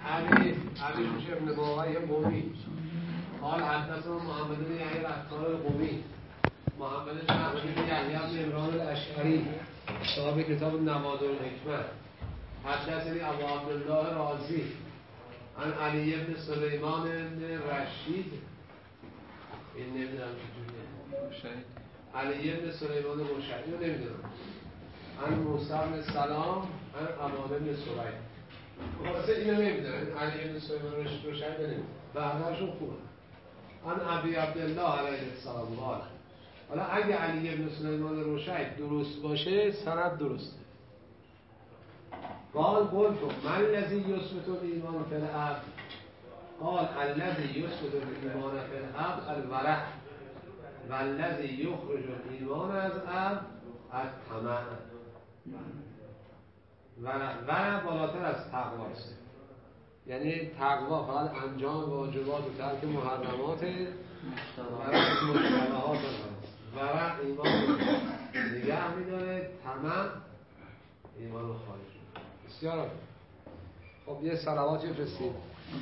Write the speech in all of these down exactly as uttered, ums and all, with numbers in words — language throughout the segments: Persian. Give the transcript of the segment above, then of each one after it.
علی علی میشه ابن باقی قومی قال حدثنا محمد بن یحیی العطار القومی محمد بن احمد بن یحیی بن عمران الاشعری صاحب کتاب نوادر الحکمه حدثنی ابو عبدالله رازی عن علی بن سلیمان بن رشید این نمیدونم چجوریه علی بن سلیمان رشید رو نمیدونم عن موسی بن سلام عن امان بن سوید واسه اینو نمیدونم علی بن سلیمان رشید نمیدونم بعدشون خوبه عن ابی عبدالله علیه السلام قال حالا اگه علی بن سلیمان رشید درست باشه سند درسته قال قلت من الذي يثبت الايمان في العبد قال الذي يثبت الايمان في العبد الورع والذي يخرج الايمان از عبد الطمع ورع ورع بالاتر از تقوا است یعنی تقوا فقط انجام واجبات و ترک محرمات ورع از مشتبهات است ورع ایمان نگه می‌داره طمع ایمان رو خارج بسیار خب یه صلواتی بفرستید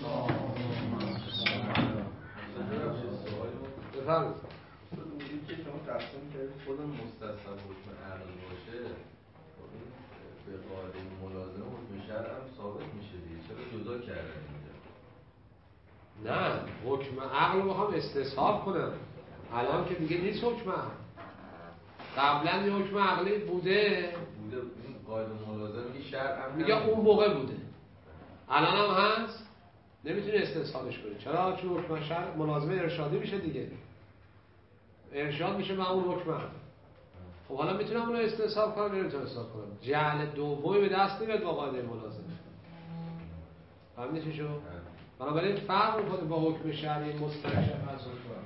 بفرمایید میگید که شما قسم کردید خود مستثنا حکم عقل باشه به قاعده ملازمه حکم شرع هم ثابت میشه دیگه چرا جدا کردن اینجا؟ نه حکم عقل رو میخوام استصحاب کنم الان که دیگه نیست حکم عقل قبلا یه حکم عقلی بوده بوده این قاعده ملازمه که شرع هم میگه اون موقع بوده الان هم هست نمیتونی استصحابش کنی چرا؟ چون حکم شرع ملازمه ارشادی میشه دیگه ارشاد میشه من اون حکم عقل خب حالا میتونم اون رو استصحاب کنم یا نمیتونم استصحاب کنم جعل دومی به دست نمیاد با قاعده ملازمه فهمیدی چی شد؟ بنابراین فرق میکنه با حکم شرعی مستکشف از حکم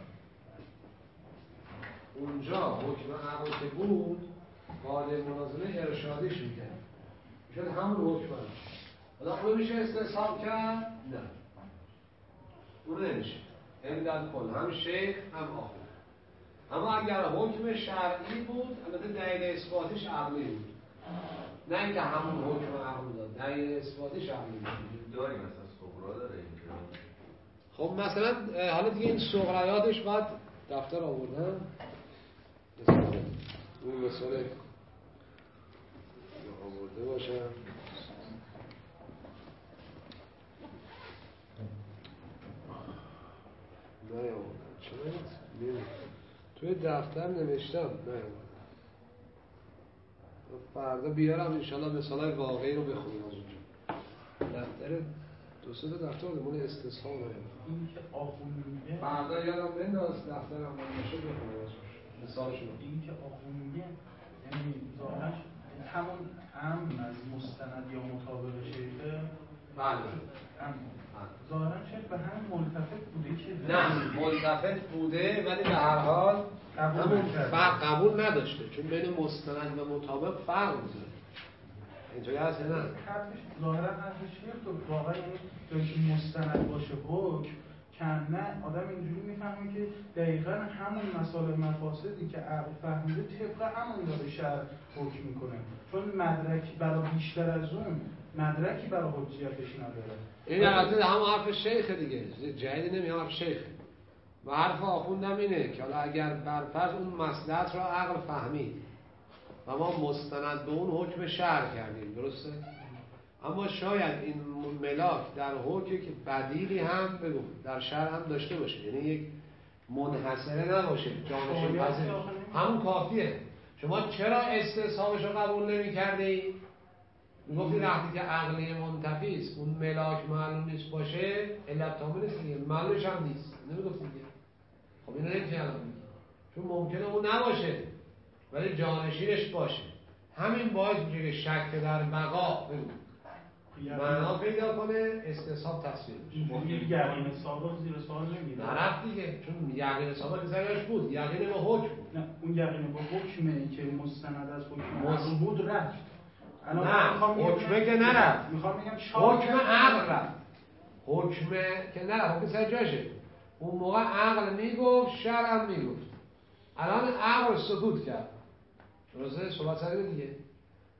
اونجا حکم عقل که بود قاعده ملازمه ارشادیش میکرد میشد همون حکم عقل حالا اون میشه استصحاب کرد؟ نه اون نمیشه علت کن هم شیخ هم آخر اما اگر حکم شرعی بود البته دلیل اثباتش عقلی بود نه اینکه همون حکم عقل داد دلیل اثباتش عقلی بود داریم مثلا صغرا داره اینجا خب مثلا حالا دیگه این صغرایاتش باید دفتر آوردن مثلا اون مثال آورده باشم نه آوردن چرا نیست؟ توی دفتر نوشتم نه فردا بیارم انشالله مثالای واقعی رو بخونیم از اونجا دفتر دو سه تا دفتر مال استصحاب رو این که آخونی میگه فردا یادم بنداز دفترم باشه بخونیم مثالشون این که آخونی میگه یعنی ظاهرا همون امن از مستند یا مطابق شیخه بله ظاهرا شیخ به هم ملتفت بوده که نه ملتفت بوده ولی به هر حال همون فرق قبول نداشته چون بین مستند و مطابق فرق بوده اینجایی هست نه حرفش ظاهرا حرفش شیخ تو واقعا یعنی جایی که مستند باشه حکم کنه آدم اینجوری میفهمه که دقیقا همون مسائل مفاسدی که عقل فهمیده طبق همون داره شرع حکم میکنه چون مدرکی برای بیشتر از اون مدرکی برای حجیتش نداره این البته همون حرف شیخ دیگه جدید نمیام حرف شیخ و حرف آخوندم اینه که حالا اگر برفرض اون مصلحت را عقل فهمید و ما مستند به اون حکم شرع کردیم درسته؟ اما شاید این ملاک در حکم که بدیلی هم بگو در شرع هم داشته باشه یعنی یک منحصره نباشه جانشین پذیر همون کافیه شما چرا استصحابش رو قبول نمی کردی؟ میگفتی وقتی که عقلی منتفی است اون ملاک معلوم نیست باشه علت تامل نیست دیگه معلومش هم نیست نمیگفتی دیگه خب اینو نمیشه الان میگی چون ممکنه اون نباشه ولی جانشینش باشه همین باعث میشه که شک در بقا بگو معنا پیدا کنه استصحاب تصویر بشه یقین ثابت زیر سوال نمیره نرفت دیگه چون یقین ثابت که زیرش بود یقین با حکم نه اون یقین با حکمه که مستند از حکم عقل بود رفت نه حکمه که نرفت میخوام بگم حکم عقل رفت حکمه که نرفت حکم سر جاشه اون موقع عقل میگفت شرع میگفت الان عقل سکوت کرد درسته صحبت سر دیگه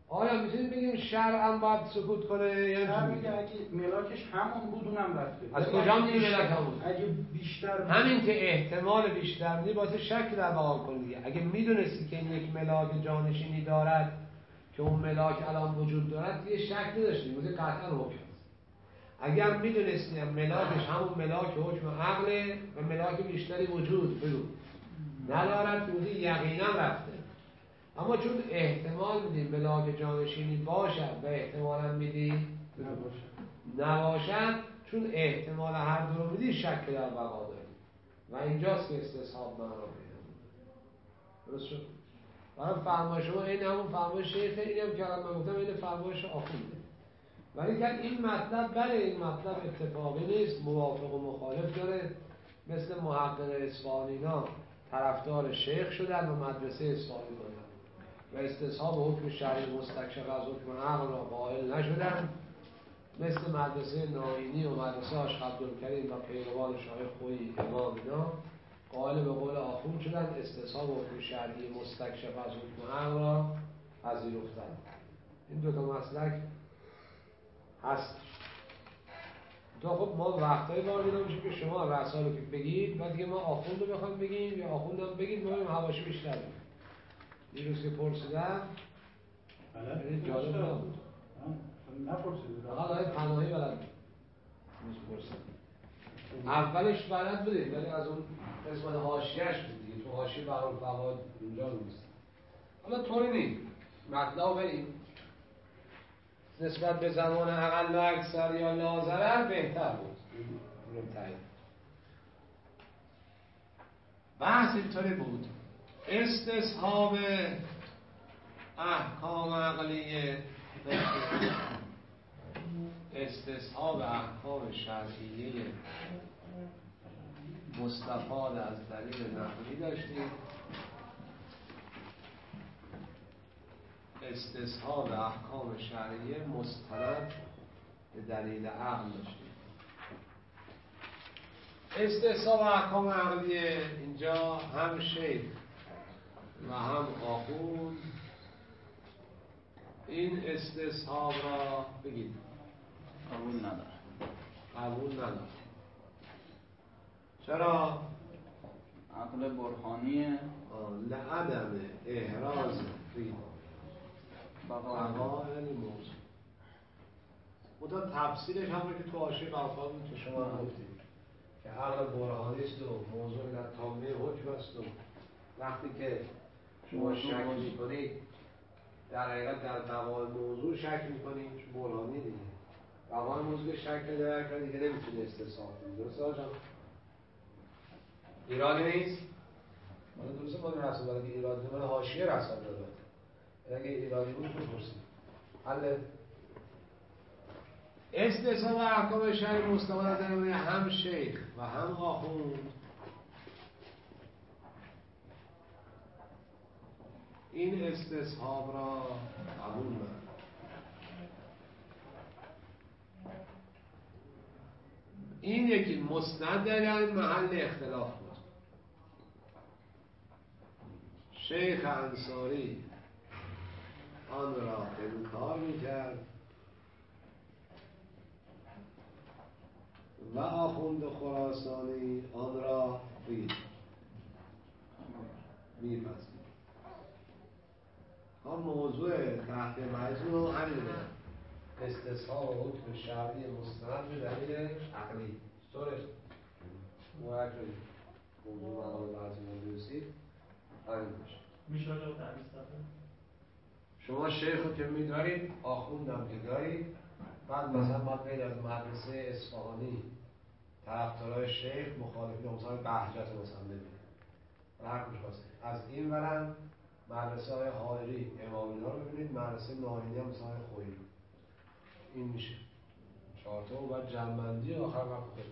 آیا میتونیم بگیم شرعاً باید سکوت کنه یا شرع نه؟ میگه اگه ملاکش همون بود اونم رفته. از کجا میدونی ملاک همون؟ اگه بیشتر همین که احتمال بیشتر میدی باعث شک در بقا کن دیگه. اگه میدونستی که این یک ملاک جانشینی دارد که اون ملاک الان وجود دارد یه شک نداشتی، میگه قطعا حکم است. اگر میدونستی ملاکش همون ملاک حکم عقله و ملاک بیشتری وجود بگو ندارد، میگه یقینا رفته. اما چون احتمال میدی ملاک جانشینی باشد و احتمالا میدی نباشه نباشد، چون احتمال هر دو رو میدی شک در بقا داری و اینجاست که استصحاب معنا پیدا میکنه. درست شد؟ برای فرمایش شما این همون فرمایش شیخه، این هم که من گفتم این فرمایش آخونده. ولی که این مطلب بله این مطلب اتفاقی نیست، موافق و مخالف داره. مثل محقق اصفهانینا طرفدار شیخ شدن و مدرسه اصفهانی بودن و استصحاب حکم شرعی مستکشف از حکم عقل را قائل نشدن، مثل مدرسه ناینی و مدرسه آشق عبدالکریم و پیروان شاه خویی امام اینا قائل به قول آخوند شدن، استصحاب حکم شرعی مستکشف از حکم عقل را پذیرفتن. این دو تا مسلک هست. تو خب ما وقتایی وارد نمیشیم که شما رسالو که بگید بعد دیگه ما آخوند رو بخوایم بگیم یا آخوند هم بگید ما بگیم حواشی بیشتر بگیم. یه روز که پرسیدم بله جالب نبود، نپرسیدید فقط آقای پناهی بلد بود. روز پرسیدم اولش بلد بودید ولی از اون قسمت حاشیه‌اش بود دیگه، تو حاشیه بهار فواد اونجا نیست. حالا طوری نیست مطلب بریم نسبت به زمان اقل و اکثر یا لازره بهتر بود. این تایید بحث اینطوری بود، استصحاب احکام عقلیه استصحاب احکام شرعیه مستفاد از دلیل نقلی داشتیم، استصحاب احکام شرعیه مستند به دلیل عقل داشتیم. استصحاب احکام عقلیه اینجا هم شیخ و هم آخوند این استصحاب را بگید قبول نداره. قبول نداره. چرا؟ عقل برهانیه لعدم احراز بگید بقائل موضوع. خدا تفسیرش هم رو که تو حاشیه بلخان بود که شما هم گفتید که عقل برهانی است و موضوع در تامه حکم است و وقتی که شما شک میکنید در حقیقت در بقای موضوع شک میکنید چون برهانی دیگه بقای موضوع شک در حقیقت دیگه نمیتونه استصحاب کنید. درسته آجام؟ ایرادی نیست؟ حالا درسته ما این رسول داده که ایرادی نیست، من حاشیه رسول داده اگه ایرادی بود بپرسید. حل استصحاب احکام شرعی مستفاد از دلیل هم شیخ و هم آخوند این استصحاب را قبول ندارد. این یکی مستند در محل اختلاف بود. شیخ انصاری آن را انکار میکرد و آخوند خراسانی آن را میپذیرد. هم موضوع تحت موضوع همینه، استصحاب حکم شرعی مستند به دلیل عقلی. طوره موقع کنید موضوع مقام بعضی موضوع رسید همین باشه. میشه رو تعریف داره؟ شما شیخ رو که میدارید آخوندم که دارید، بعد مثلا باید بید از مدرسه اصفهانی طرفدارای شیخ مخالفین مثلا بهجت مثلا ببینید و هر کجا خواستید. از این ورم مدرسه های حائری امامینا رو ببینید، مدرسه ناینی هم مثلا خویی. این میشه چهارتا و بعد جمع‌بندی آخر وقت خودتون.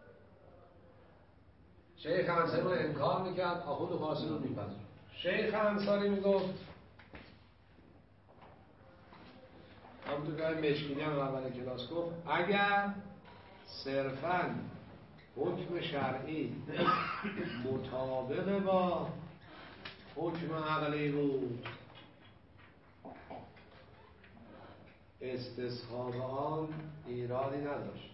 شیخ انصاری رو انکار میکرد، آخوند خاصی رو میپذیر. شیخ انصاری میگفت همونطور که های مشکینی هم اول کلاس گفت اگر صرفاً حکم شرعی مطابق با حکم عقلی بود استصحاب آن ایرادی نداشت،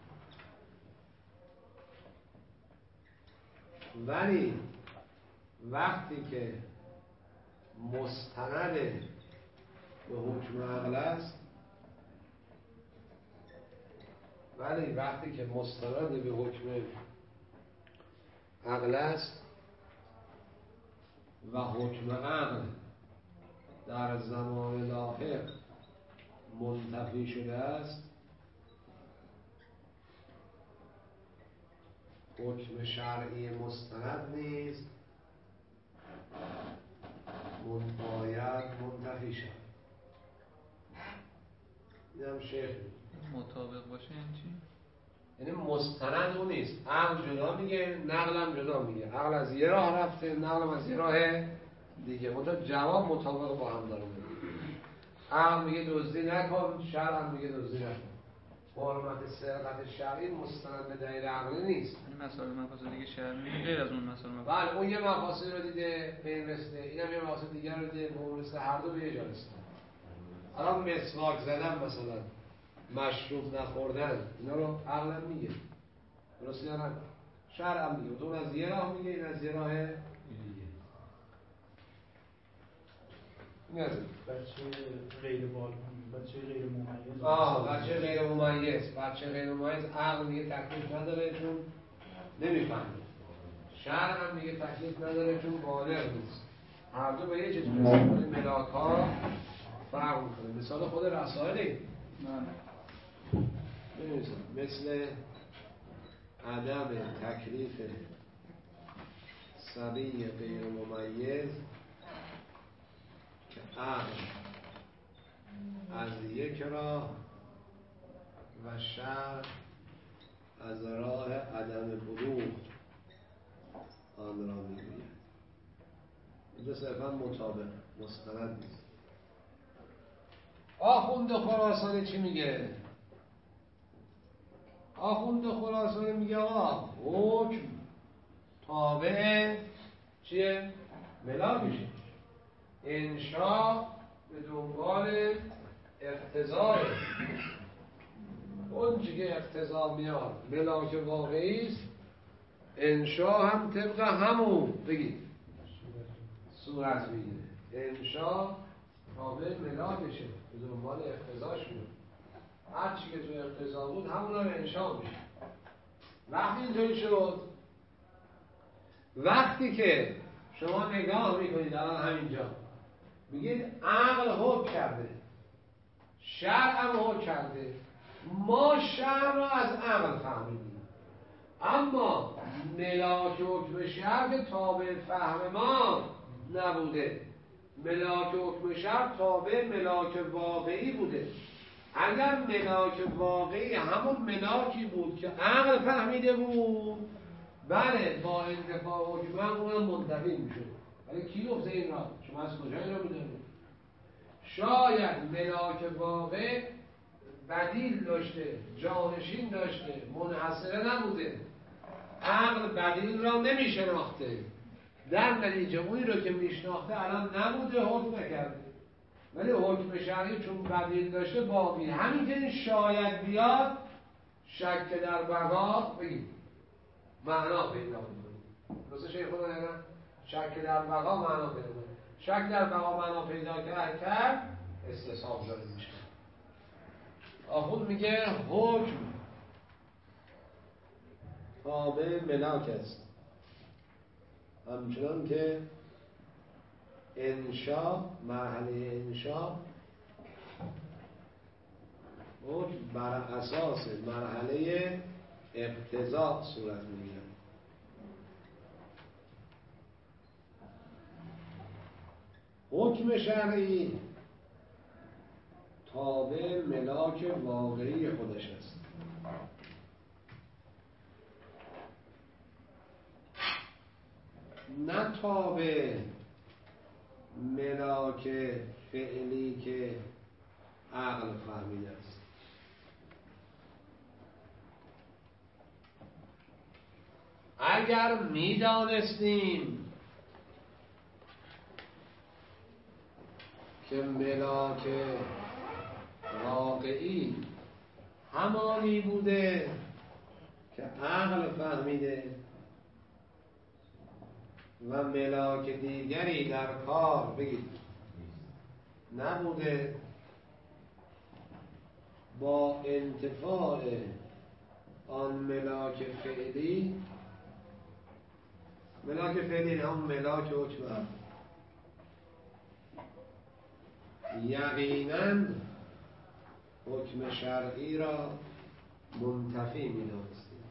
ولی وقتی که مستند به حکم عقل است ولی وقتی که مستند به حکم عقل است و حکم عقل در زمان لاحق منتفی شده است، حکم شرعی مستند نیست باید منتفی شد. این هم شیخ مطابق باشه این چی؟ یعنی مستند اون نیست، عقل جدا میگه، نقل هم جدا میگه، عقل از یه راه رفته، نقل هم از یه راه دیگه، منتها جواب مطابق با هم داره میگه. عقل میگه دزدی نکن، شرع هم میگه دزدی نکن. حرمت سرقت شرعی مستند به دلیل عقلی نیست. این مسائل مفاسد دیگه شرعی غیر از اون مسائل مفاسد. بله اون یه مفاسد رو دیده به این رسیده، اینم یه مفاسد دیگر رو دیده به اون رسیده، هر دو به یه جا رسیده. الان مسواک زدن مثلا، مشروب نخوردن، اینا رو عقل هم میگه، درست یا نه؟ شرع هم میگه، اون از یه راه میگه، این از یه راه دیگه. این از این بچه غیر بال بچه غیر ممیز آه بچه غیر ممیز بچه غیر ممیز عقل میگه تکلیف نداره چون نمیفهمه، شرع هم میگه تکلیف نداره چون بالغ نیست. هر دو به یه چیز رسید، ملاک ها فرق میکنه. مثال خود رسائلی بنویسم مثل عدم تکلیف صبی غیر ممیز که عقل از یک راه و شرع از راه عدم بلوغ آن را میگوید. اینجا صرفا مطابق مستند نیست. آخوند خراسانی چی میگه؟ آخوند خراسانی میگه آقا حکم تابع چیه؟ ملاک میشه. انشاء به دنبال اقتضای اون چی که اقتضا میاد ملاک واقعی است، انشاء هم طبق همون بگید صورت میگیره. انشاء تابع ملاکشه، به دنبال اقتضاش میاد، هر چی که تو اقتضا بود همون هم انشاء میشه. وقتی اینطوری شد، وقتی که شما نگاه میکنید الان همینجا میگید عقل حکم کرده، شرع هم حکم کرده، ما شرع را از عقل فهمیدیم، اما ملاک حکم شرع تابع فهم ما نبوده، ملاک حکم شرع تابع ملاک واقعی بوده. اگر ملاک واقعی همون ملاکی بود که عقل فهمیده بود، بله با انتفاع حکم اونم منتفی میشد. ولی کی گفته این را؟ شما از کجا این را میدونید؟ شاید ملاک واقع بدیل داشته، جانشین داشته، منحصره نبوده، عقل بدیل را نمیشناخته، در نتیجه اونی رو که میشناخته الان نبوده، حکم نکرده. ولی حکم شرعی چون بدیل داشته باقی، همین که این شاید بیاد شک در بقا بگید معنا پیدا کنید. درسته شیخ خدا نگرم؟ شک در بقا معنا پیدا کنید. شک در بقا معنا پیدا کرد کرد استصحاب جاری میشه. آخوند میگه حکم تابع ملاک است، همچنان که انشاء مرحله انشاء حکم بر اساس مرحله اقتضا صورت میگیرد. حکم شرعی تابع ملاک واقعی خودش است، نه تابع ملاک فعلی که عقل فهمیده است. اگر میدانستیم که ملاک واقعی همانی بوده که عقل فهمیده و ملاک دیگری در کار بگید نبوده، با انتفاع آن ملاک فعلی. ملاک فعلی هم ملاک حکم یقیناً حکم شرعی را منتفی می دانستیم.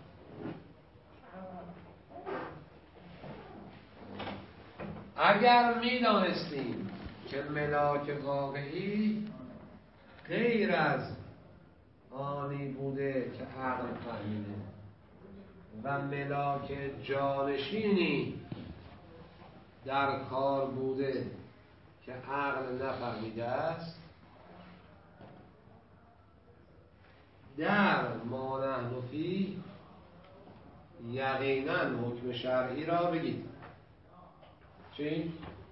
اگر می دانستیم که ملاک واقعی غیر از آنی بوده که عقل فهمیده و ملاک جانشینی در کار بوده که عقل نفهمیده است، در ما نحن فی یقینا حکم شرعی را بگید. چی؟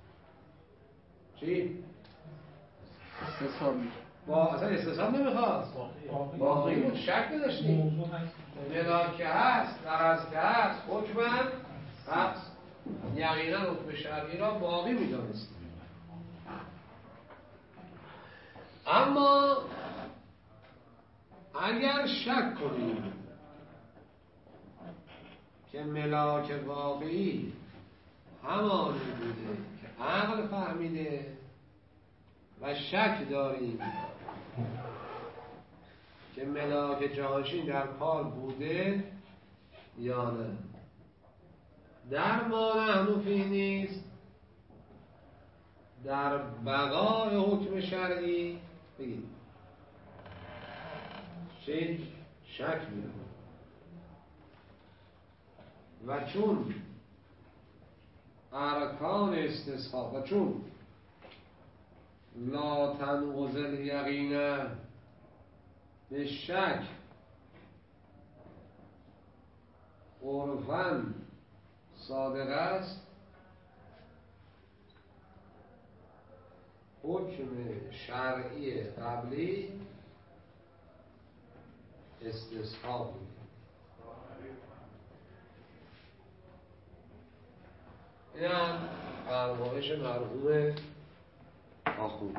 چی؟ استصحاب میشه. با اصلا استصحاب نمیخواست، باقی بود، شک نداشتیم. ملاک که هست، غرض که هست، حکمم هست، یقینا حکم شرعی را باقی میدانستیم. اما اگر شک کنیم که ملاک واقعی همانی بوده که عقل فهمیده و شک داریم که ملاک جانشین در کار بوده یا نه، در ما نحن فی نیست، در بقای حکم شرعی بگید چی؟ شک می‌کنم. و چون ارکان استصحاب و چون لا تنقض الیقین به شک عرفاً صادق است، حکم شرعی قبلی استصحاب می‌کنه. این هم فرمایش مرحوم آخوند.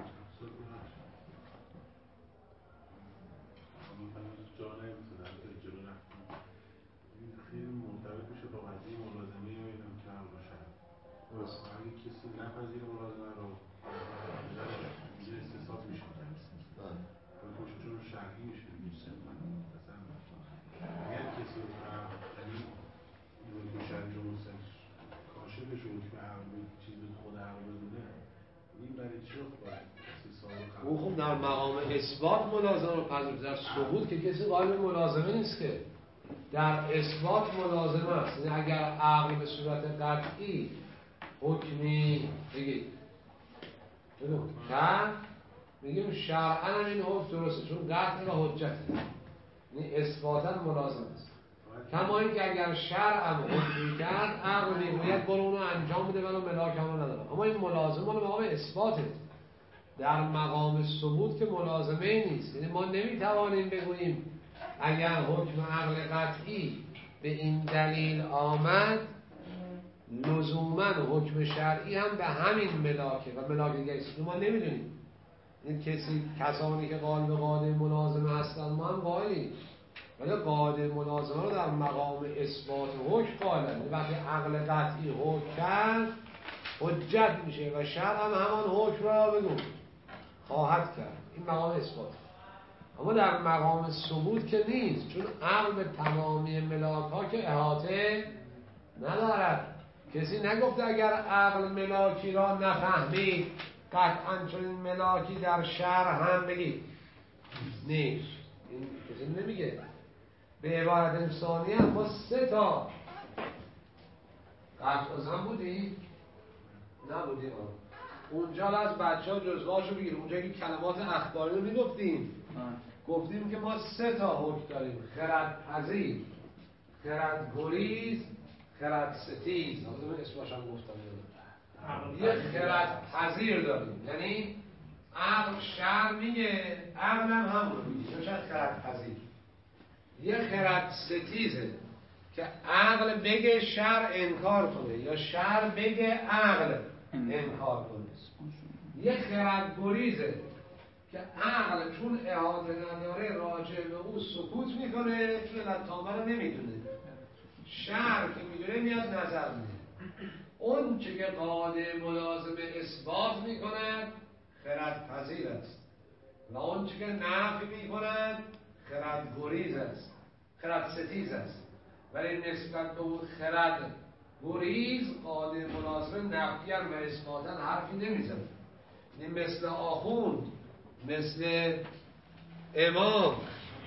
خیلی مرتبط میشه با قضیه ملازمه یا این امتحان باشد. اگه کسی نپذیر ملازمه رو اینجا استصحاب میشه کرد. باید باشه چون شرعی میشه. مثلا اگر کسی یعنی حکم شرعی رو مثلا کاشفش رو حکم عقل چیز خود عقل بدونه، این برای چی رو باید استصحاب قبول؟ او خب در مقام اثبات ملازمه رو پذیرفت، در ثبوت که کسی قائل ملازمه نیست که. در اثبات ملازمه است. یعنی اگر عقل به صورت قطعی حکمی بگید بگو کرد، میگیم شرعاً هم این حکم درسته چون قطع و حجته، یعنی اثباتاً ملازمه است. کما این که اگر شرع هم حکمی کرد، عقل میگوید برو اونو انجام بده ولو ملاک هم رو ندارم، اما این ملازمه رو مقام اثباته. در مقام ثبوت که ملازمه نیست. یعنی ما نمیتوانیم بگوییم اگر حکم عقل قطعی به این دلیل آمد لزوما حکم شرعی هم به همین ملاکه و ملاک دیگه است. ما نمیدونیم. این کسی کسانی که قائل به قاعده ملازمه هستن ما هم قائلیم، ولی قاعده ملازمه رو در مقام اثبات حکم قائلن. وقتی عقل قطعی حکم کرد حجت میشه و شرع هم همان حکم را بگو خواهد کرد. این مقام اثبات. اما در مقام ثبوت که نیست، چون عقل به تمامی ملاک ها که احاطه ندارد. کسی نگفته اگر عقل ملاکی را نفهمید قطعا چون این ملاکی در شرع هم بگید نیست. این کسی نمیگه. به عبارت انسانی هم ما سه تا قطع ازم بودی؟ نبودی آن اونجا از بچه ها جزوهاشو بگیر. اونجا که کلمات اخباری رو میگفتیم گفتیم که ما سه تا حکم داریم: خرد پذیر، خرد گریز، خرد ستیز. حالا من اسمش هم گفتم. یه خرد پذیر داریم، یعنی عقل شرع میگه، عقل هم همون میگه، میشه خرد پذیر. یه خرد ستیزه که عقل بگه شرع انکار کنه یا شرع بگه عقل انکار کنه. یه خرد گریزه که عقل چون احاطه نداره راجع به او سکوت میکنه، چون لطامه رو نمیدونه، شرع که میدونه میاد نظر میده. اون چه که قاعده ملازمه اثبات میکند خرد پذیر است و اون چه که نفی میکند خرد گریز است، خرد ستیز است. ولی نسبت به اون خرد گریز قاعده ملازمه نفیاً و اثباتاً حرفی نمیزنه. این مثل آخوند، مثل امام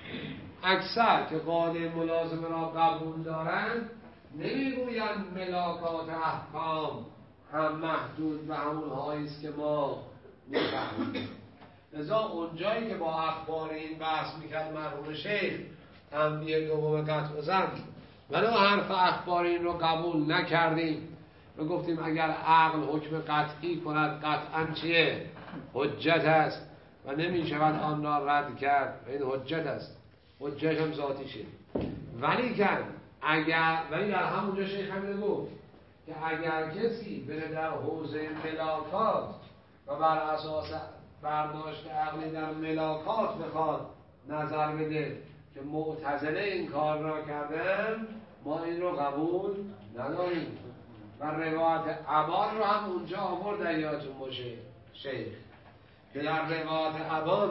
اکثر که قاعده ملازمه را قبول دارند نمیگویند ملاکات احکام هم محدود و همون هاییست که ما میفهمیم. لذا اونجایی که با اخبار این بحث میکرد مرحوم شیخ تنبیه دوم قطع زن، ولو حرف اخبار این رو قبول نکردیم و گفتیم اگر عقل حکم قطعی کند قطعا چیه؟ حجت است و نمی شود آن را رد کرد و این حجت است، حجت هم ذاتیشه. ولی کن اگر، ولی در همونجا شیخ همینه گفت که اگر کسی بره در حوزه ملاکات و بر اساس برداشت عقلی در ملاکات بخواد نظر بده که معتزله این کار را کردن، ما این رو قبول نداریم. و روایت ابان رو هم اونجا آورد در یادتون باشه شیخ که در روایت ابان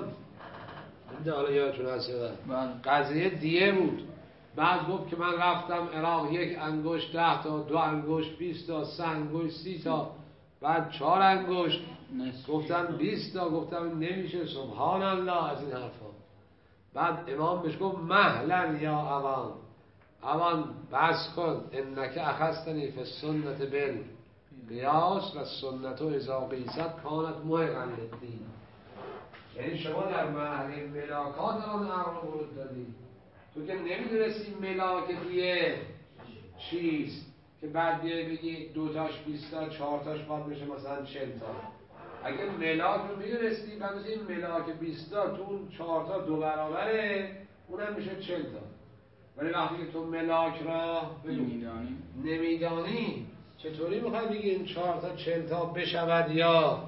این حالا یادتون هست قضیه دیه بود. بعد گفت که من رفتم عراق یک انگشت ده تا، دو انگشت بیست تا، سه انگشت سی تا، بعد چهار انگشت گفتم بیست تا، گفتم نمیشه سبحان الله از این حرفا. بعد امام بهش گفت مهلا یا اوان، اوان بس کن انک اخذتنی فی السنت بل قیاس و سنت و اذا قیست کانت محقا للدین. یعنی شما در محل ملاکات آن عقل ورود دادی، تو که نمیدونستی ملاک دیگه چیست که بعد بیای بگی دوتاش بیست تا، چهارتاش باید بشه مثلا چهل تا. اگه ملاک رو میدونستی بعد این ملاک بیست تا تو اون چهار تا دو برابره، اونم میشه چهل تا. ولی وقتی که تو ملاک را نمیدانی نمیدانی چطوری میخوای بگی این چهار تا چهل تا بشود یا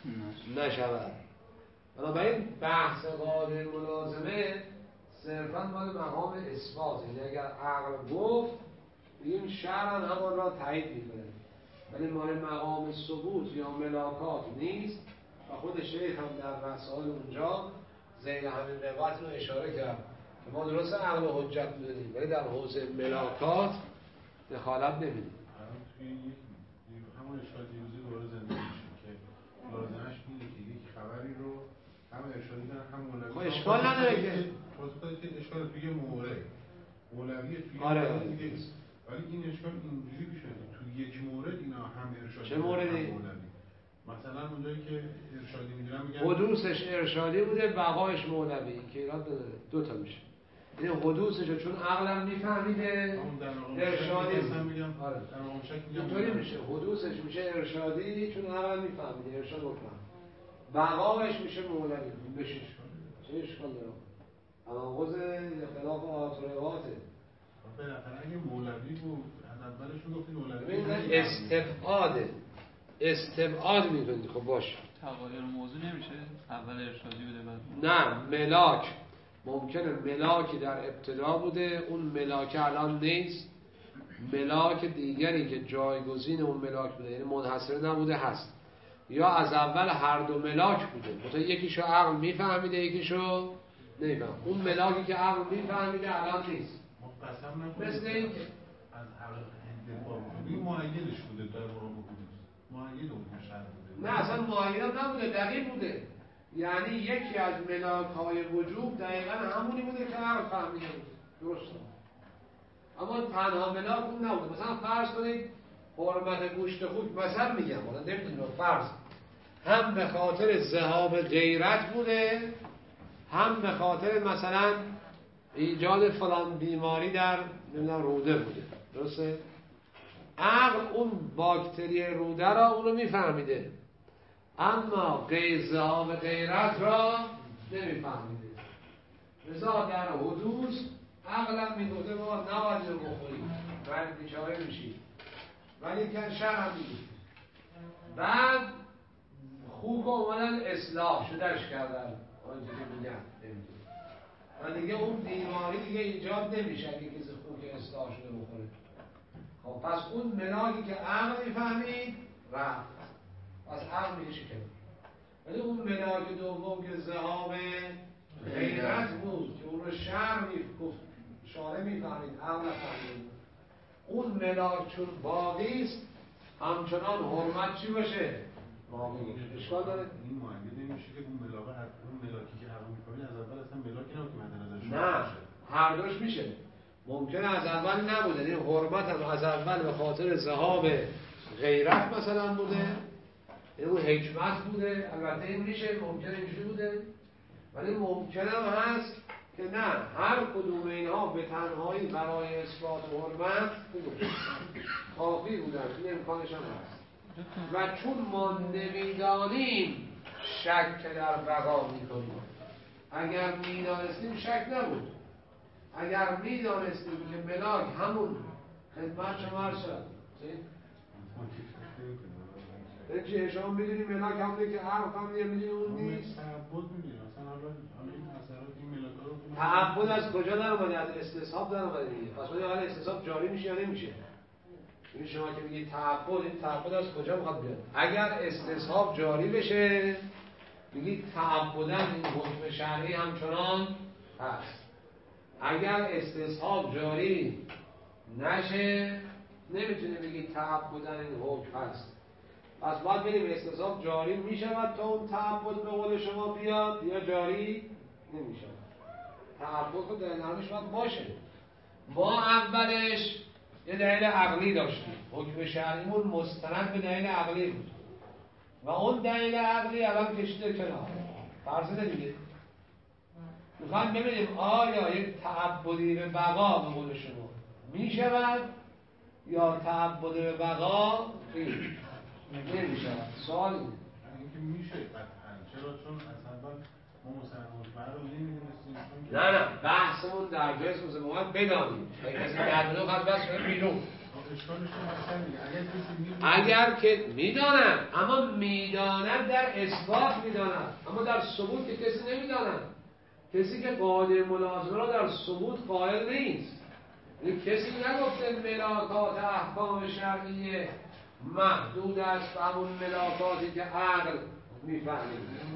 نشود؟ بنابراین بحث قاعده ملازمه صرفا مال مقام اثبات، یعنی اگر عقل گفت بگیم شرعاً همان را تایید میکنه، ولی مال مقام ثبوت یا ملاکات نیست. و خود شیخ هم در رسائل اونجا ذیل همین روایت رو اشاره کرد که ما درست عقل و حجت میدونیم ولی در حوزه ملاکات دخالت نمیدیم. توی یک همون اشکال دیروزی دوباره زنده میشه که لازمش اینه که یک خبری رو هم ارشادی دارن هم مولوی. خب اشکال نداره که توضیح دادید که اشکال توی مورد مولوی توی آره. دیگه است. ولی این اشکال اینجوری پیش میاد توی یک مورد اینا هم ارشادی چه موردی؟ مثلا اونجایی که ارشادی میگیرن میگن حدوثش ارشادی بوده، بقایش مولوی، که ایراد نداره، دو تا میشه. این حدوثش رو چون عقلم میفهمیده ارشادی میگم آره. در اون شکل میگم اینطوری میشه، حدوثش میشه ارشادی چون عقلم میفهمیده ارشاد بکنم، بقایش میشه مولوی. بشه چه اشکال داره؟ تناقض اختلاف آترواته. بالاخره اگه مولوی بود از اولش میگفتین مولوی ببین استبعاده استبعاد میکنید. خب باشه تغایر موضوع نمیشه اول ارشادی بوده بعد نه ملاک ممکنه ملاکی در ابتدا بوده اون ملاک الان نیست، ملاک دیگری که جایگزین اون ملاک بوده یعنی منحصر نبوده هست، یا از اول هر دو ملاک بوده مثلا یکیشو عقل میفهمیده یکیشو نمیفهم. اون ملاکی که عقل میفهمیده الان نیست. مثل این که از عقل دفاع بکنی معیدش بوده در اون معید اون شرط بوده. نه اصلا معید نبوده، دقیق بوده. یعنی یکی از ملاک های وجود دقیقا همونی بوده که عقل فهمیده بود. درسته. اما تنها ملاک اون نبوده. مثلا فرض کنید حرمت گوشت خوک مثلا میگم حالا نمیدونم فرض هم به خاطر ذهاب غیرت بوده هم به خاطر مثلا ایجاد فلان بیماری در نمیدونم روده بوده. درسته؟ عقل اون باکتری روده را اونو میفهمیده اما غیر ذهاب غیرت را نمیفهمیده. لذا در حدوث عقلا میگفته ما نباید رو بخوریم باید بیچاره میشید، ولی که شرع هم میگفته. بعد خوک اومدن اصلاح شدهش کردن آنچه که میگن نمیدونه و دیگه اون بیماری دیگه ایجاد نمیشه اگه کسی خوک اصلاح شده بخوره. خب پس اون ملاکی که عقل میفهمید رفت، پس عقل میشه کنه. ولی اون ملاک دوم که ذهاب غیرت بود که اون رو شرع میگفت شارع میفهمید عقل نفهمید، اون ملاک چون باقی است همچنان حرمت چی باشه؟ باقی باشه. اشکال داره؟ این معنی نمیشه که اون ملاک اون ملاکی که عقل میفهمید از اول اصلا ملاکی نبود که مد نظرش نه، هر دوش میشه. ممکنه از اول نبوده، این حرمت هم از اول به خاطر ذهاب غیرت مثلا بوده، اون حکمت بوده. البته این میشه ممکنه اینجوری بوده، ولی ممکنه هم هست که نه، هر کدوم اینها به تنهایی برای اثبات حرمت کافی بودن. این امکانش هم هست. و چون ما نمیدانیم شک در بقا میکنیم. اگر میدانستیم شک نبود. اگر میدانستیم که ملاک همون خدمت شما عرض شد این چیه؟ شما میدونی ملاک همونه که حرف هم دیگه میدونی اون نیست؟ تعبد میدونی اصلا حالا این اثرات این ملاک رو تعبد از کجا در اومده؟ از استصحاب در اومده دیگه. پس باید حالا استصحاب جاری میشه یا نمیشه؟ این شما که میگید تعبد، این تعبد از کجا میخواد بیاد؟ اگر استصحاب جاری بشه میگید تعبدن این حکم شرعی همچنان هست. اگر استصحاب جاری نشه نمیتونه بگید تعبدن این حکم هست. پس باید بگیم استصحاب جاری میشود تا اون تعبد به قول شما بیاد یا جاری نمیشود. تعبد خود دلیلش باید باشه. ما اولش یه دلیل عقلی داشتیم، حکم شرعیمون مستند به دلیل عقلی بود و اون دلیل عقلی الان کشیده کنار. فرض دیگه میخوایم ببینیم آیا یک تعبدی به بقا به قول شما میشود یا تعبد به بقا نمیشود. سوال اینه. اینکه میشه قطعا. چرا؟ چون اصلا ما مسلمان رو نمیدونستیم. نه نه بحثمون در جای اسم مسلمان بدانیم. کسی در دو خط بس شده بیرون. اگر که میدانن، اما میدانن در اثبات میدانن، اما در ثبوت که کسی نمیدانن. کسی که قاعده ملازمه را در ثبوت قائل نیست. یعنی کسی نگفته ملاکات احکام شرعیه محدود است به همون ملاکاتی که عقل میفهمید.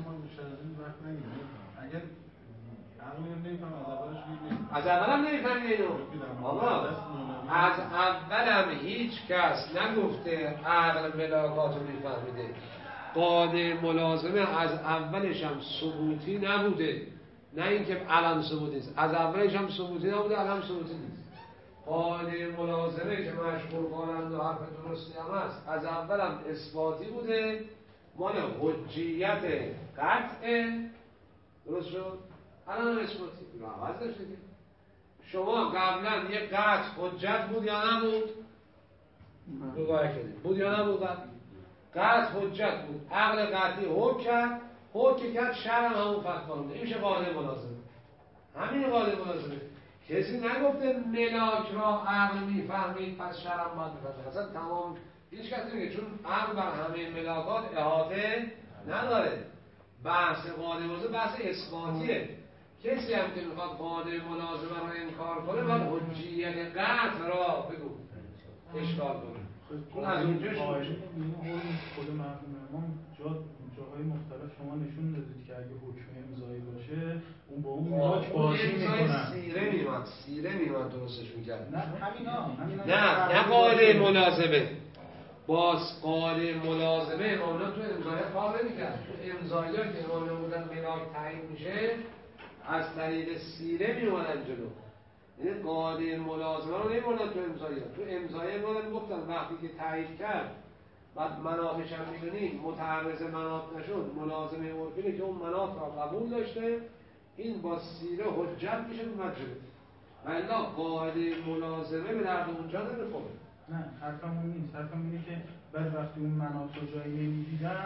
اگر عقل نمیفهم از اولش میگیم از اول هم نمیفهمید اینو. آقا از اول هم هیچ کس نگفته عقل ملاکات رو میفهمیده. قاعده ملازمه از اولش هم ثبوتی نبوده، نه اینکه الان ثبوتی است. از اولش هم ثبوتی نبوده، الان ثبوتی نیست. قاعده ملازمه که مشغول کنند و حرف درستی هم هست از اول هم اثباتی بوده، مال حجیت قطعه. درست شد؟ الان هم اثباتی عوض داشته که شما قبلا یک قطع حجت بود یا نبود؟ بگاه کردیم بود یا نبود؟ قطع حجت بود، عقل قطعی حکم کرد، حکم کرد شرع هم همون فتوا میده. این میشه قاعده ملازمه. همین قاعده ملازمه. کسی نگفته ملاک را عقل میفهمید پس شرع هم باید میفهمید. اصلا تمام هیچ کسی نمیگه، چون عقل بر همه ملاکات احاطه نداره. بحث قاعده ملازمه بحث اثباتیه. کسی هم که میخواد قاعده ملازمه را انکار کنه باید حجیت قطع را بگو اشکال کنه. چون از اونجا شروع شد. خود مرحوم امام جا جاهای مختلف شما نشون دادید که اگه حکم امضایی باشه اون با اون ملاک بازی میکنن. سیره میومد سیره میومد درستش میکرد. نه همینا همینا نه نه قاعده ملازمه. باز قاعده ملازمه امامنا تو امضای کار نمیکرد. تو امضایی که امامنا بودن ملاک تعیین میشه از طریق سیره میومدن جلو. یعنی قاعده ملازمه رو نمیوردن تو امضایی. تو امضایی میوردن گفتن وقتی که تایید کرد بعد مناطش هم میدونیم متعرض مناط نشد، ملازمه عرفی که اون مناط را قبول داشته، این با سیره حجت میشه به مجلس. والا قاعده ملازمه به درد اونجا نمیخوره. نه حرفم اون نیست. حرفم اینه که بعد وقتی اون مناط رو جایی نمیدیدن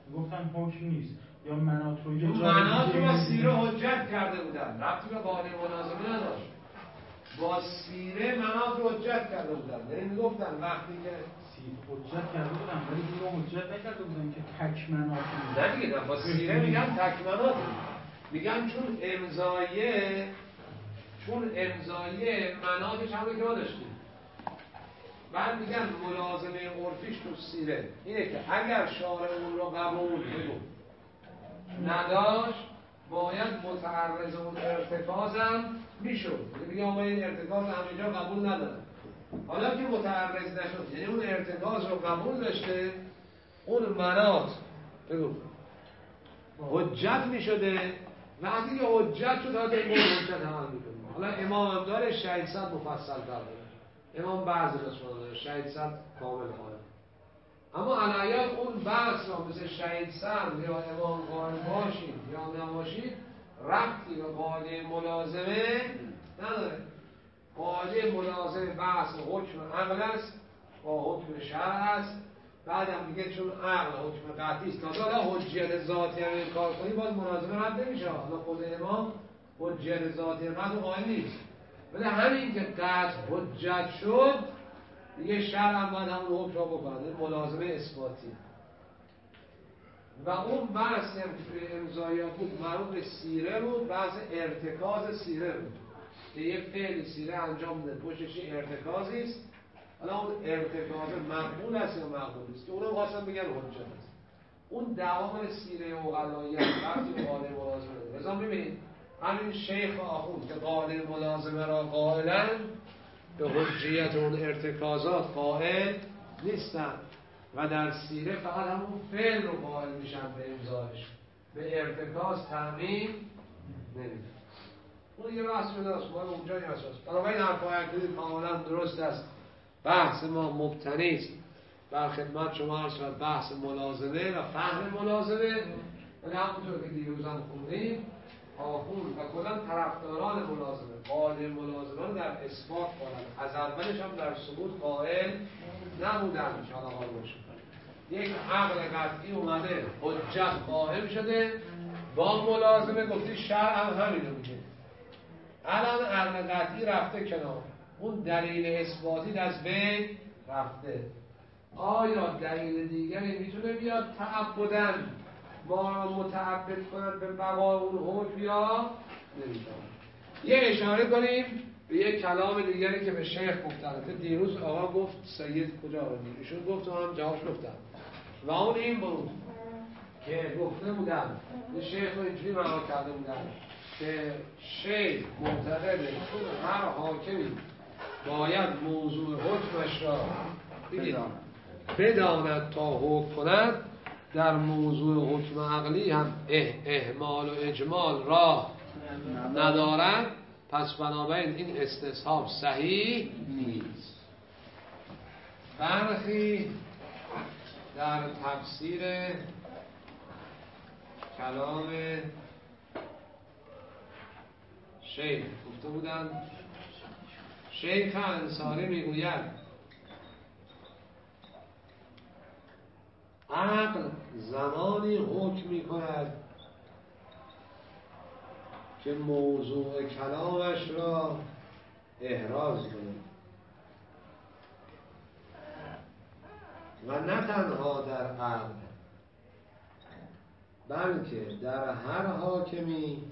گفتن حکم نیست یا مناط رو یه اون جای مناط رو با دیگه سیره حجت کرده بودن، ربطی به قاعده مناظمه نداشت. با سیره مناط رو حجت کرده بودن، یعنی میگفتن وقتی که سیره حجت کرده بودن ولی این رو حجت نکرده بودن که تک مناط نه دیگه، نه با سیره میگن تک مناط، میگن چون امضایه چون امضایه مناطش همه که ما داشتیم. بعد میگن ملازمه عرفیش تو سیره اینه که اگر شارع اون رو قبول بگو نداشت باید متعرض اون ارتکاز هم میشد، میگه آقا این ارتکاز همینجا قبول نداره. حالا که متعرض نشد یعنی اون ارتکاز رو قبول داشته، اون مناط بگو حجت میشده. وقتی که حجت شد تا این حجت عمل میکنه. حالا امام هم داره شهید صد مفصل تر داره، امام بعضی رسول داره شهید صد کامل داره. اما علایات اون بحث را مثل شهید صد یا امام قائل باشید یا نباشید ربطی به قاعده ملازمه نداره. قاعده ملازمه بحث حکم عقل است با حکم شرع است. بعدم میگه چون عقل حکم قطعی است تا حالا حجیت ذاتی هم این کار کنی باز ملازمه رد نمیشه. حالا خود امام حجیت ذاتی قطع قائل نیست، ولی همین که قطع حجت شد دیگه شرع هم باید همون حکم را بکنه، ملازمه اثباتی. و اون بحث هم که توی امضایات بود مربوط به سیره بود، بحث ارتکاز سیره بود که یه فعل سیره انجام ده پشتش ارتکازی است. حالا اون ارتکاز مقبول است یا مقبول نیست که اونو خواستم بگن حجت است. اون دوام سیره اوغلاییت وقتی به قاعده ملازمه ده. لذا ببینید همین شیخ آخوند که قاعده ملازمه را قائلن به حجیت اون ارتکازات قائل نیستن و در سیره فقط همون فعل رو قائل میشن به امضایش، به ارتکاز تعمیم نمیدن. اون یه بحث شده است، ما اونجا یه بحث است. بنابراین حرفای اکدی کاملا درست است. بحث ما مبتنی است بر خدمت شما عرض شد بحث ملازمه و فهم ملازمه. ولی همونطور که دیروز هم خوندیم آخوند و کلا طرفداران ملازمه قاعده ملازمه رو در اثبات کنند، از اولش هم در ثبوت قائل نبودن. که حالا حال باشه یک عقل قطعی اومده حجت قائم شده با ملازمه گفتی شرع هم همینو میگه. الان عقل قطعی رفته کنار، اون دلیل اثباتی از بین رفته. آیا دلیل دیگری میتونه بیاد تعبدن ما را متعبد کنند به بقای اون حکم یا نمیتونه؟ یه اشاره کنیم به یک کلام دیگری که به شیخ گفتن. دیروز آقا گفت سید کجا آمدید؟ ایشون گفت و هم جوابش گفتم و اون این بود که گفته بودن به شیخ رو اینجوری معنا کرده بودن که شیخ معتقده چون هر حاکمی باید موضوع حکمش را بداند تا حکم کند، در موضوع حکم عقلی هم اه اهمال و اجمال راه ندارد، پس بنابراین این استصحاب صحیح نیست. برخی در تفسیر کلام شیخ گفته بودند، شیخ انصاری میگوید عقل زمانی حکم می کند که موضوع کلامش را احراز کند و نه تنها در عقل بلکه در هر حاکمی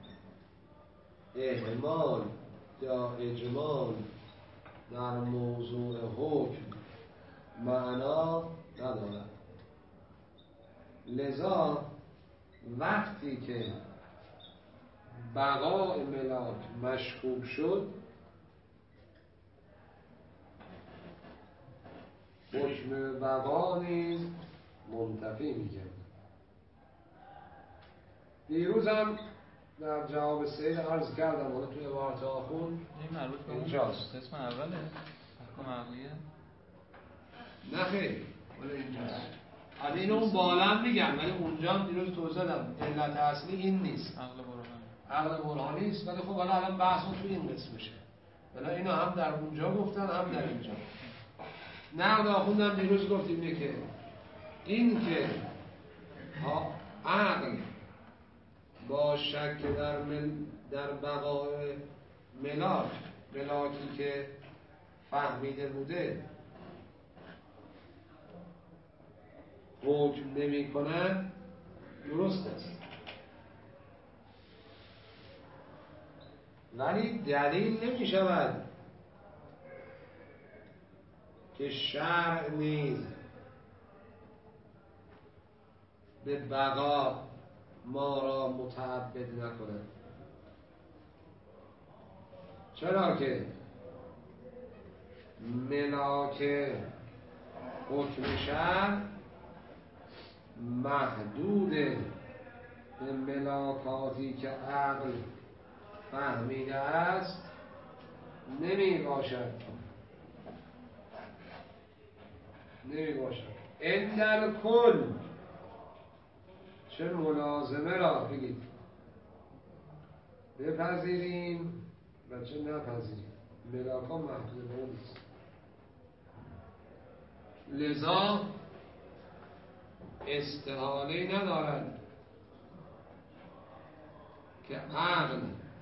اهمال یا اجمال در موضوع حکم معنا ندارد. لذا وقتی که بقای ملاک مشکوک شد حکم بقا نیز منتفی میگه. دیروزم در جواب سید عرض کردم حالا توی عبارت آخون این مربوط به اینجاست. قسم اوله احکام عقلیه؟ نه خیلی ولی اینجاست. از این اون بالا میگم ولی اونجا هم دیروز توضیح دادم علت اصلی این نیست، عقل برهانی عقل برهانی است. ولی خب حالا الان بحثمون توی این قسم میشه، ولی اینو هم در اونجا گفتن هم در اینجا. نه آخوندم دیروز گفتیم که این که عقل با شک در, مل در بقای ملاک ملاکی که فهمیده بوده حکم نمی کنن درست است، ولی دلیل نمی شود که شرع نیز به بقا ما را متعبد نکند. چرا که ملاک حکم شرع محدود به ملاکاتی که عقل فهمیده است نمی باشد نمی باشد این در کل چه ملازمه را بگید بپذیریم و چه نپذیریم، ملاکا محدود به اون نیست. لذا استحاله ندارد که عقل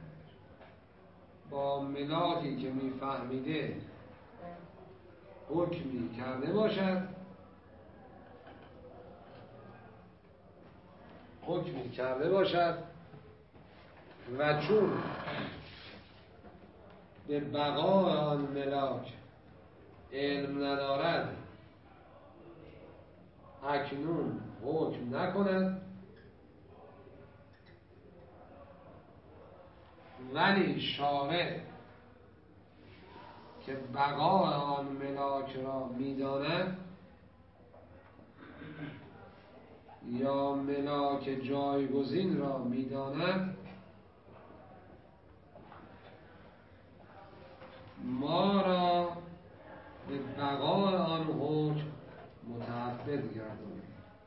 با ملاکی که میفهمیده حکمی کرده باشد حکمی کرده باشد و چون به بقای آن ملاک علم ندارد اکنون حکم نکند، ولی شارع که بقای آن ملاک را میداند یا ملاک جایگزین را میداند ما را به بقای آن حکم متعبد گرداند.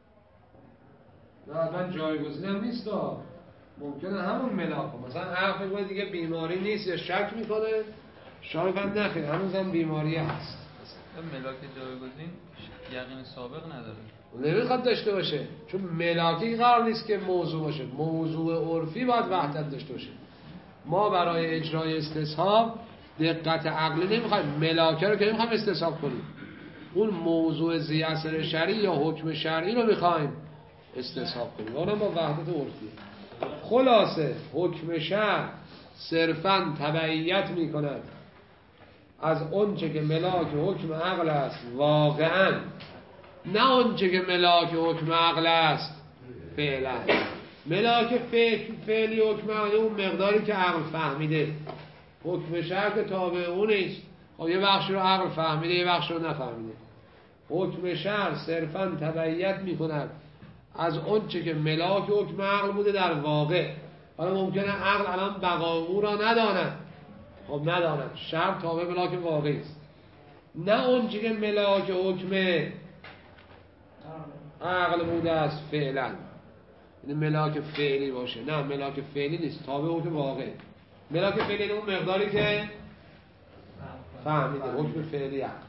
نه من جایگزینم نیست، ممکنه همون ملاک مثلا عقل بگه دیگه بیماری نیست یا شک میکنه، شاید هم نخیر هنوزم بیماری هست. ملاک جایگزین یقین سابق نداره، نمیخواد داشته باشه، چون ملاکی قرار نیست که موضوع باشه، موضوع عرفی باید وحدت داشته باشه. ما برای اجرای استصحاب دقت عقلی نمیخوایم، ملاکه رو که نمیخوایم استصحاب کنیم، اون موضوع ذی اثر شرعی یا حکم شرعی رو میخوایم استصحاب کنیم، اونم با وحدت عرفی. خلاصه حکم شرع صرفاً تبعیت میکند از اونچه که ملاک حکم عقل است واقعاً، نه اونچه که ملاک حکم عقل است فعلا. ملاک فعلی حکم عقل اون مقداری که عقل فهمیده، حکم شرع که تابع اون نیست. خب یه بخش رو عقل فهمیده یه بخش رو نفهمیده. حکم شرع صرفاً تبعیت میکند از اونچه که ملاک حکم عقل بوده در واقع. حالا ممکنه عقل الان بقای او را نداند، خب نداند، شرع تابع ملاک واقعی است، نه اونچه که ملاک حکم عقل بوده است فعلا، یعنی ملاک فعلی باشه، نه ملاک فعلی نیست، تابع حکم واقعی. ملاک فعلی اون مقداری که فهمیده، حکم فعلی عقل.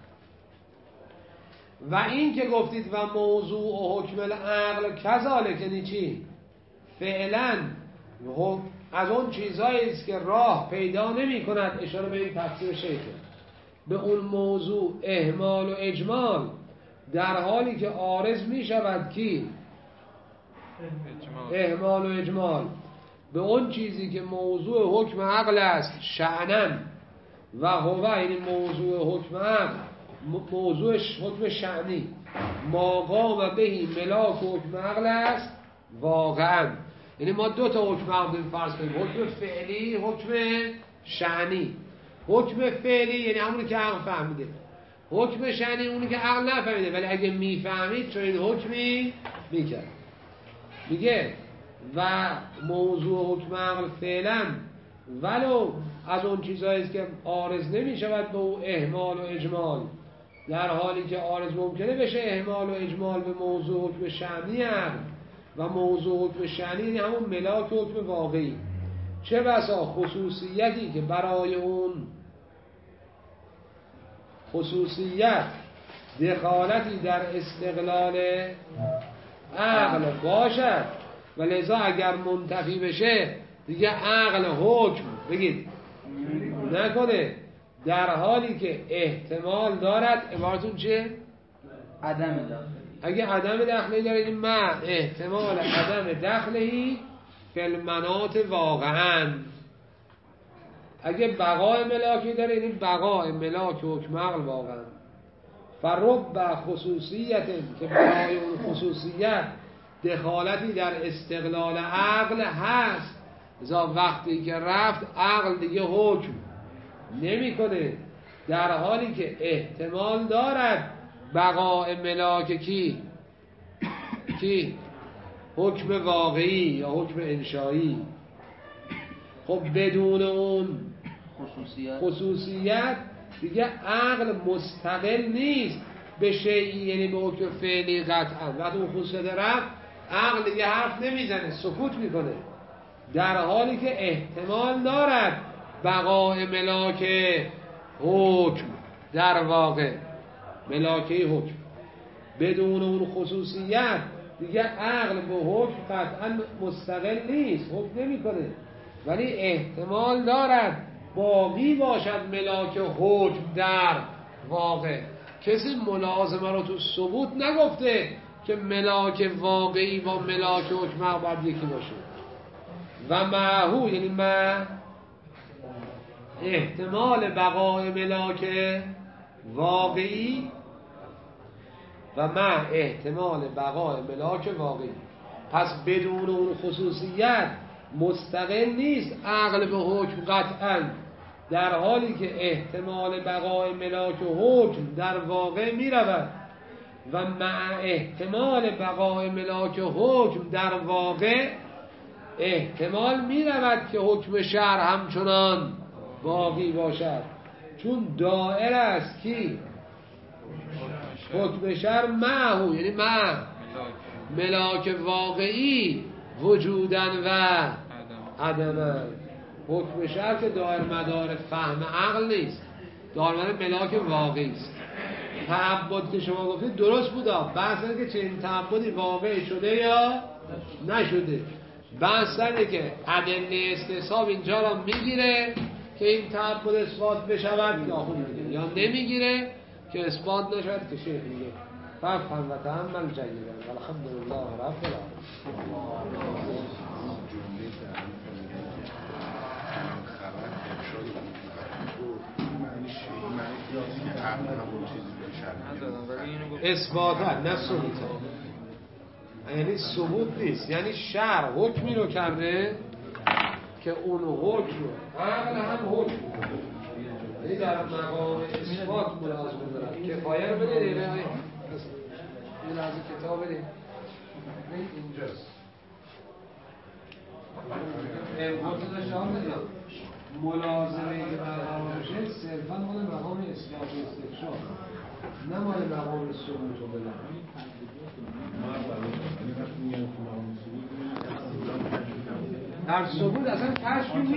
و این که گفتید و موضوع و حکم العقل کذالک، یعنی چی؟ فعلا از اون چیزهایی است که راه پیدا نمی کند، اشاره به این تفسیر شیخه، به اون موضوع اهمال و اجمال در حالی که عارض می شود کی؟ اهمال و اجمال به اون چیزی که موضوع حکم عقل است شأنن و هو، یعنی موضوع حکم عقل موضوع حکم شأنی، ما قام بهی ملاک حکم عقل است واقعا. یعنی ما دو تا حکم عقل داریم فرض کنیم، حکم فعلی، حکم شأنی. حکم فعلی یعنی همونی که عقل فهمیده، حکم شأنی اونی که عقل نفهمیده ولی اگه میفهمید چون این حکمی میکرد. میگه و موضوع حکم عقل فعلا ولو از اون چیزهایی که عارض نمیشود به او اهمال و اجمال، در حالی که عارض ممکنه بشه اهمال و اجمال به موضوع حکم شأنی عقل، و موضوع حکم شأنی یعنی همون ملاک حکم واقعی. چه بسا خصوصیتی که برای اون خصوصیت دخالتی در استقلال عقل باشد و لذا اگر منتفی بشه دیگه عقل حکم بگید نکنه، در حالی که احتمال دارد. عبارتون چیه؟ عدم داخلی. اگه عدم دخلی داره این ما احتمال عدم دخلی فی المناط واقعا. اگه بقای ملاکی داره این بقای ملاک حکم عقل واقعا. فرب خصوصیت که برای اون خصوصیت دخالتی در استقلال عقل هست، ازا وقتی که رفت عقل دیگه حکم نمیکنه، در حالی که احتمال دارد بقای ملاک کی کی حکم واقعی یا حکم انشایی. خب بدون اون خصوصیت خصوصیت دیگه عقل مستقل نیست به شیئی، یعنی به حکم فعلی قطعا. وقتی اون خصوصیت رفت عقل دیگه حرف نمیزنه، سکوت میکنه، در حالی که احتمال دارد بقای ملاک حکم در واقع ملاکه حکم. بدون اون خصوصیت دیگه عقل به حکم قطعا مستقل نیست، حکم نمیکنه، ولی احتمال دارد باقی باشد ملاک حکم در واقع. کسی ملازمه رو تو ثبوت نگفته که ملاک واقعی با ملاک حکم باید یکی باشه. و معهو یعنی ما احتمال بقای ملاک واقعی و ما احتمال بقای ملاک واقعی. پس بدون اون خصوصیت مستقل نیست عقل به حکم قطعا، در حالی که احتمال بقای ملاک حکم در واقع می رود و مع احتمال بقای ملاک حکم در واقع احتمال می رود که حکم شرع همچنان باقی باشد، چون دائر است کی حکم شرع معهو یعنی مع ملاک واقعی وجودن و عدم. حکم شرع که دائر مدار فهم عقل نیست، دائر مدار ملاک واقعی است. تعبد که شما گفتید درست بودا، بحث اینه که چنین تعبدی واقع شده یا نشده. بحث اینه که ادله استصحاب اینجا را میگیره که این تعبد اثبات بشود یا خود میگیره، یا نمیگیره که اثبات نشود که شیخ میگه فهم و تأمل جیدا والحمدلله رب العالمین. اثباتات نه ثبوت، یعنی ثبوت نیست، یعنی شرع حکمی رو کرده که اون حکم رو عقل هم حکم یعنی در مقام اثبات ملازم دارد. کفایه رو بده دیگه این لحظه کتاب بده اینجاست امروز داشته هم بدیم ملازمه که برقرار بشه صرفا مال مقام اثبات و استکشاف، نه مال مقام ثبوت و بلند. در ثبوت اصلا کشف